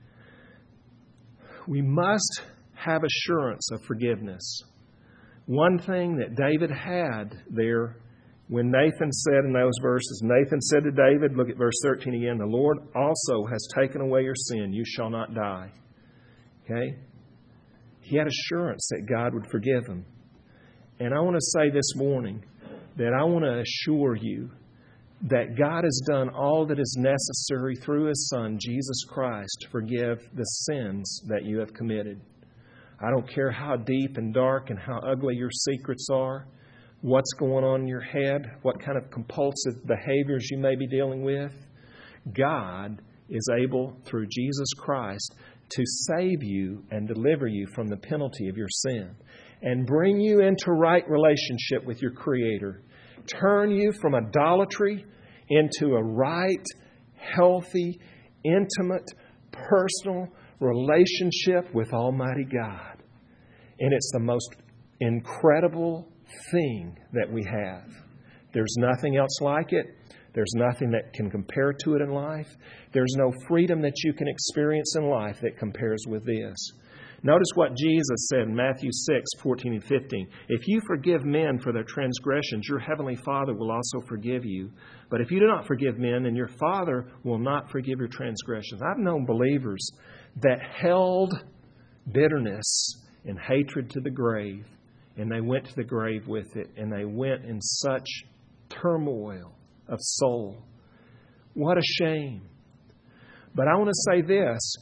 We must have assurance of forgiveness. One thing that David had there when Nathan said in those verses, Nathan said to David, look at verse thirteen again, the Lord also has taken away your sin. You shall not die. Okay? He had assurance that God would forgive him. And I want to say this morning that I want to assure you that God has done all that is necessary through His Son, Jesus Christ, to forgive the sins that you have committed. I don't care how deep and dark and how ugly your secrets are, what's going on in your head, what kind of compulsive behaviors you may be dealing with. God is able, through Jesus Christ, to save you and deliver you from the penalty of your sin and bring you into right relationship with your Creator. Turn you from idolatry into a right, healthy, intimate, personal relationship with Almighty God. And it's the most incredible thing that we have. There's nothing else like it. There's nothing that can compare to it in life. There's no freedom that you can experience in life that compares with this. Notice what Jesus said in Matthew six, fourteen and fifteen. If you forgive men for their transgressions, your heavenly Father will also forgive you. But if you do not forgive men, then your Father will not forgive your transgressions. I've known believers that held bitterness and hatred to the grave, and they went to the grave with it, and they went in such turmoil of soul. What a shame. But I want to say this.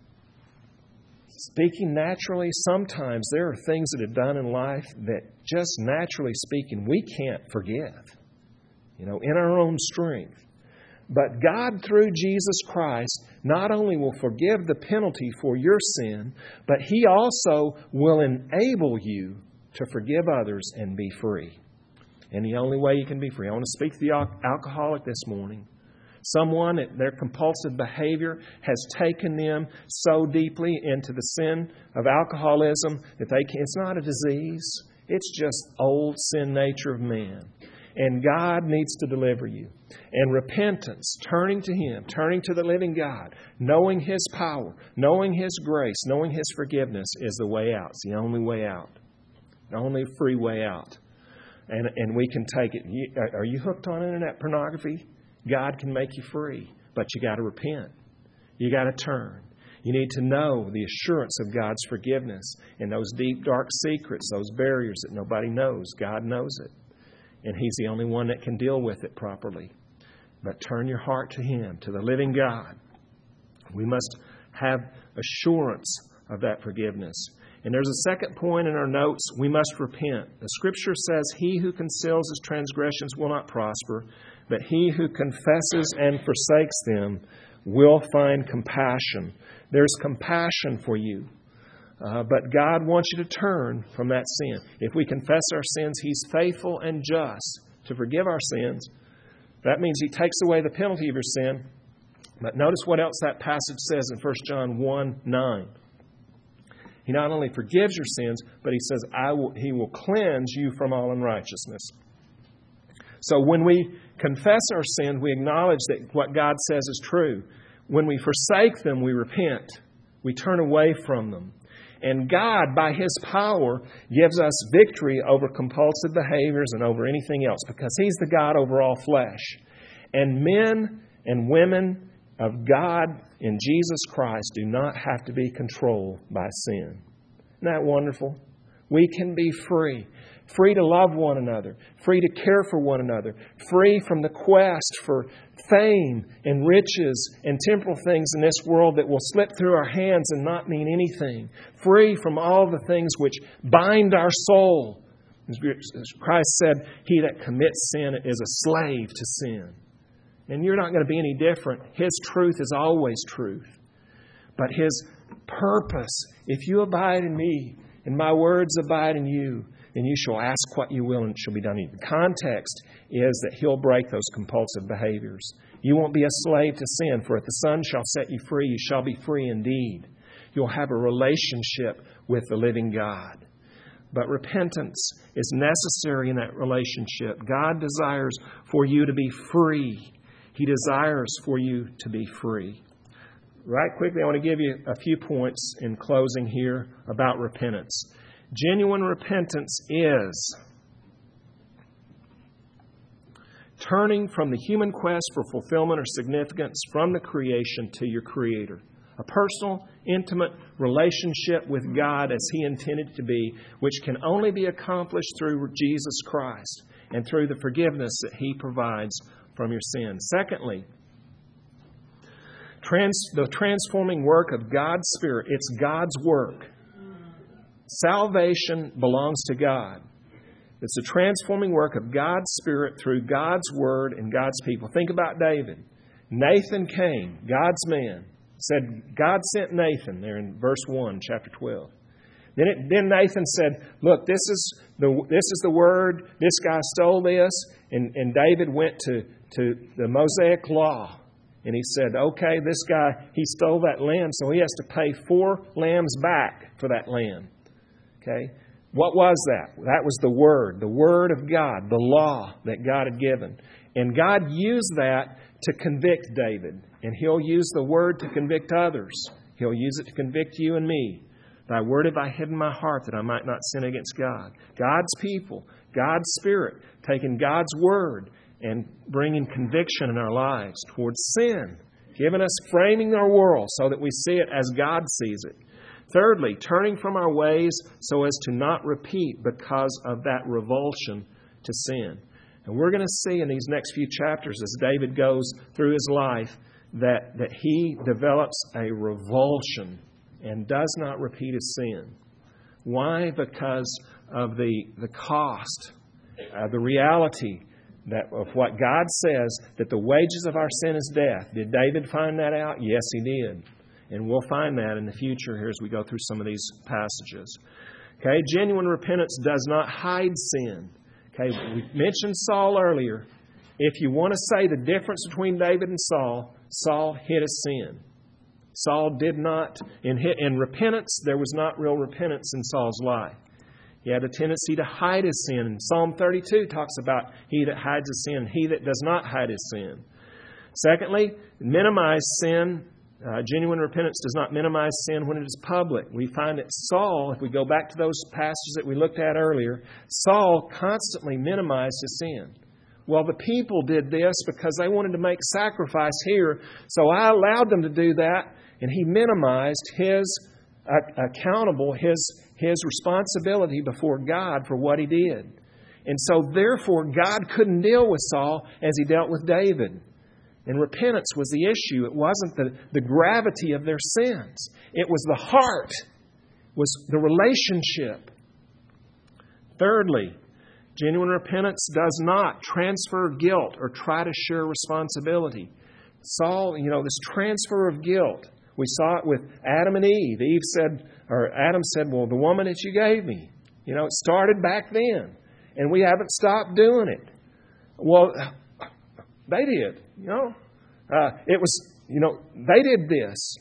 Speaking naturally, sometimes there are things that are done in life that just naturally speaking, we can't forgive, you know, in our own strength. But God, through Jesus Christ, not only will forgive the penalty for your sin, but He also will enable you to forgive others and be free. And the only way you can be free. I want to speak to the al- alcoholic this morning. Someone, their compulsive behavior has taken them so deeply into the sin of alcoholism that they can't. It's not a disease. It's just old sin nature of man. And God needs to deliver you. And repentance, turning to Him, turning to the living God, knowing His power, knowing His grace, knowing His forgiveness is the way out. It's the only way out. The only free way out. And, and we can take it. You, are you hooked on internet pornography? God can make you free, but you got to repent. You got to turn. You need to know the assurance of God's forgiveness and those deep, dark secrets, those barriers that nobody knows. God knows it. And He's the only one that can deal with it properly. But turn your heart to Him, to the living God. We must have assurance of that forgiveness. And there's a second point in our notes. We must repent. The Scripture says, he who conceals his transgressions will not prosper, but he who confesses and forsakes them will find compassion. There's compassion for you. Uh, but God wants you to turn from that sin. If we confess our sins, He's faithful and just to forgive our sins. That means He takes away the penalty of your sin. But notice what else that passage says in First John one nine. He not only forgives your sins, but He says, I will, He will cleanse you from all unrighteousness. So when we confess our sins, we acknowledge that what God says is true. When we forsake them, we repent. We turn away from them. And God, by His power, gives us victory over compulsive behaviors and over anything else, because He's the God over all flesh. And men and women of God in Jesus Christ do not have to be controlled by sin. Isn't that wonderful? We can be free. Free to love one another. Free to care for one another. Free from the quest for fame and riches and temporal things in this world that will slip through our hands and not mean anything. Free from all the things which bind our soul. As Christ said, he that commits sin is a slave to sin. And you're not going to be any different. His truth is always truth. But His purpose, if you abide in me and my words abide in you, then you shall ask what you will and it shall be done. The context is that He'll break those compulsive behaviors. You won't be a slave to sin, for if the Son shall set you free, you shall be free indeed. You'll have a relationship with the living God. But repentance is necessary in that relationship. God desires for you to be free. He desires for you to be free. Right quickly, I want to give you a few points in closing here about repentance. Genuine repentance is turning from the human quest for fulfillment or significance from the creation to your Creator. A personal, intimate relationship with God as He intended it to be, which can only be accomplished through Jesus Christ and through the forgiveness that He provides from your sins. Secondly, trans, the transforming work of God's Spirit. It's God's work. Salvation belongs to God. It's the transforming work of God's Spirit through God's Word and God's people. Think about David. Nathan came, God's man. Said, God sent Nathan there in verse one, chapter twelve. Then, it, then Nathan said, look, this is the this is the word. This guy stole this. And, and David went to, to the Mosaic law. And he said, okay, this guy, he stole that lamb, so he has to pay four lambs back for that lamb. Okay? What was that? That was the Word, the Word of God, the law that God had given. And God used that to convict David. And He'll use the Word to convict others. He'll use it to convict you and me. Thy Word have I hid in my heart that I might not sin against God. God's people, God's Spirit, taking God's Word and bringing conviction in our lives towards sin. Giving us, framing our world so that we see it as God sees it. Thirdly, turning from our ways so as to not repeat because of that revulsion to sin. And we're going to see in these next few chapters as David goes through his life that, that he develops a revulsion and does not repeat his sin. Why? Because of the, the cost, uh, the reality that of what God says, that the wages of our sin is death. Did David find that out? Yes, he did. And we'll find that in the future here as we go through some of these passages. Okay, genuine repentance does not hide sin. Okay, we mentioned Saul earlier. If you want to say the difference between David and Saul, Saul hid his sin. Saul did not, in, in repentance, there was not real repentance in Saul's life. He had a tendency to hide his sin. And Psalm thirty-two talks about he that hides his sin, he that does not hide his sin. Secondly, minimize sin. Uh, genuine repentance does not minimize sin when it is public. We find that Saul, if we go back to those passages that we looked at earlier, Saul constantly minimized his sin. Well, the people did this because they wanted to make sacrifice here, so I allowed them to do that, and he minimized his uh, accountable, his, his responsibility before God for what he did. And so, therefore, God couldn't deal with Saul as he dealt with David. And repentance was the issue. It wasn't the, the gravity of their sins. It was the heart was the relationship. Thirdly, genuine repentance does not transfer guilt or try to share responsibility. Saul, you know, this transfer of guilt, we saw it with Adam and Eve. Eve said, or Adam said, well, the woman that you gave me, you know, it started back then, and we haven't stopped doing it. Well, they did, you know. Uh, it was, you know, they did this.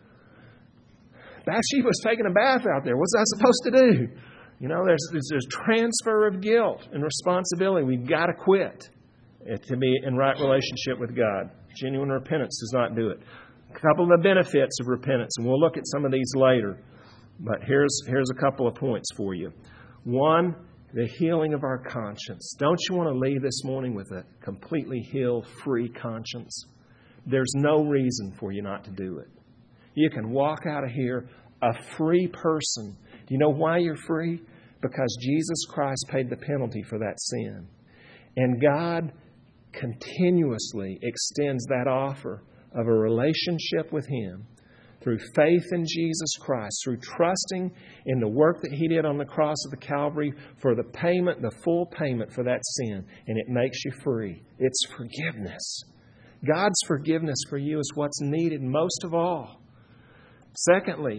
Bathsheba was taking a bath out there. What's I supposed to do? You know, there's, there's there's transfer of guilt and responsibility. We've got to quit to be in right relationship with God. Genuine repentance does not do it. A couple of the benefits of repentance, and we'll look at some of these later. But here's here's a couple of points for you. One, the healing of our conscience. Don't you want to leave this morning with a completely healed, free conscience? There's no reason for you not to do it. You can walk out of here a free person. Do you know why you're free? Because Jesus Christ paid the penalty for that sin. And God continuously extends that offer of a relationship with Him through faith in Jesus Christ, through trusting in the work that He did on the cross of the Calvary for the payment, the full payment for that sin. And it makes you free. It's forgiveness. God's forgiveness for you is what's needed most of all. Secondly,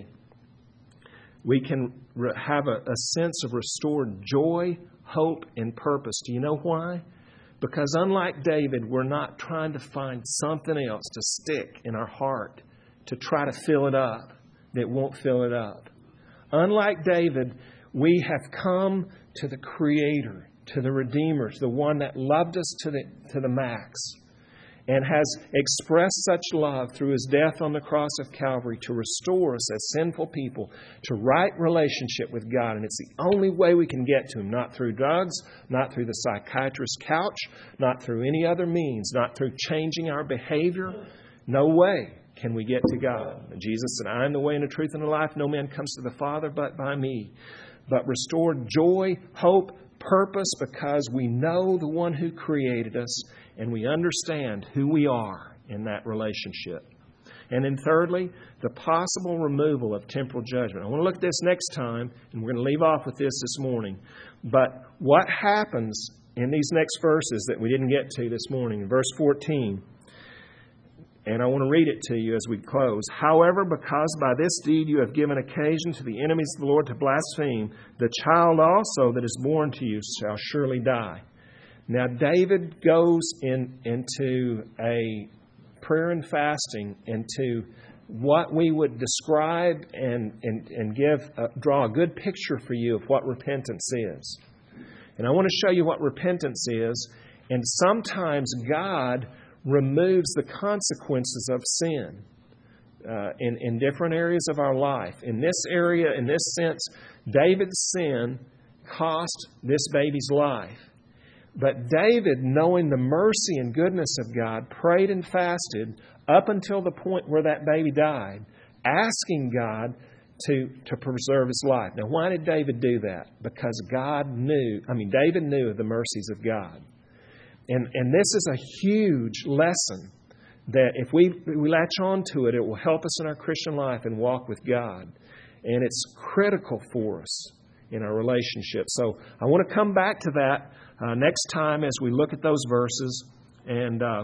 we can have a, a sense of restored joy, hope, and purpose. Do you know why? Because unlike David, we're not trying to find something else to stick in our heart to try to fill it up that won't fill it up. Unlike David, we have come to the Creator, to the Redeemer, to the one that loved us to the, to the max, and has expressed such love through His death on the cross of Calvary to restore us as sinful people to right relationship with God. And it's the only way we can get to Him, not through drugs, not through the psychiatrist's couch, not through any other means, not through changing our behavior. No way can we get to God. Jesus said, I am the way and the truth and the life. No man comes to the Father but by me. But restored joy, hope, purpose, because we know the one who created us and we understand who we are in that relationship. And then thirdly, the possible removal of temporal judgment. I want to look at this next time, and we're going to leave off with this this morning. But what happens in these next verses that we didn't get to this morning, in verse fourteen, and I want to read it to you as we close. However, because by this deed you have given occasion to the enemies of the Lord to blaspheme, the child also that is born to you shall surely die. Now, David goes in, into a prayer and fasting, into what we would describe and, and, and give, uh, draw a good picture for you of what repentance is. And I want to show you what repentance is. And sometimes God removes the consequences of sin uh, in, in different areas of our life. In this area, in this sense, David's sin cost this baby's life. But David, knowing the mercy and goodness of God, prayed and fasted up until the point where that baby died, asking God to, to preserve his life. Now, why did David do that? Because God knew, I mean, David knew of the mercies of God. And, and this is a huge lesson that if we, we latch on to it, it will help us in our Christian life and walk with God. And it's critical for us in our relationship. So I want to come back to that uh, next time as we look at those verses and uh,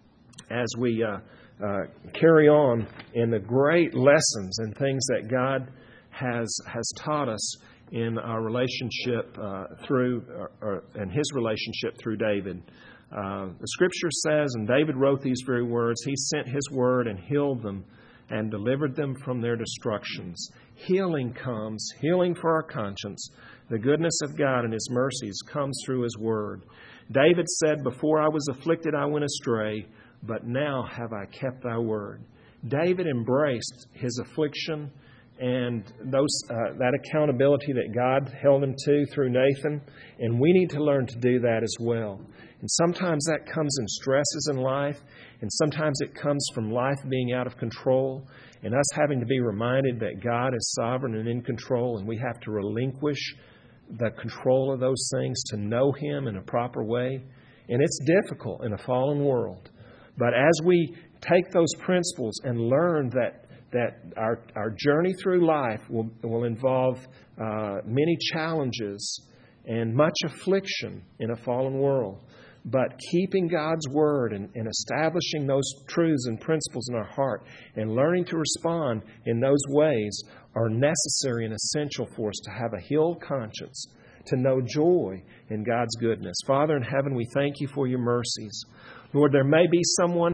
as we uh, uh, carry on in the great lessons and things that God has has taught us in our relationship uh, through, or, or, and His relationship through David. Uh, the Scripture says, and David wrote these very words, He sent His word and healed them and delivered them from their destructions. Healing comes, healing for our conscience. The goodness of God and His mercies comes through His word. David said, before I was afflicted I went astray, but now have I kept thy word. David embraced his affliction and those uh, that accountability that God held him to through Nathan. And we need to learn to do that as well. And sometimes that comes in stresses in life. And sometimes it comes from life being out of control. And us having to be reminded that God is sovereign and in control. And we have to relinquish the control of those things to know Him in a proper way. And it's difficult in a fallen world. But as we take those principles and learn that that our, our journey through life will, will involve uh, many challenges and much affliction in a fallen world. But keeping God's Word and, and establishing those truths and principles in our heart and learning to respond in those ways are necessary and essential for us to have a healed conscience, to know joy in God's goodness. Father in heaven, we thank You for Your mercies. Lord, there may be someone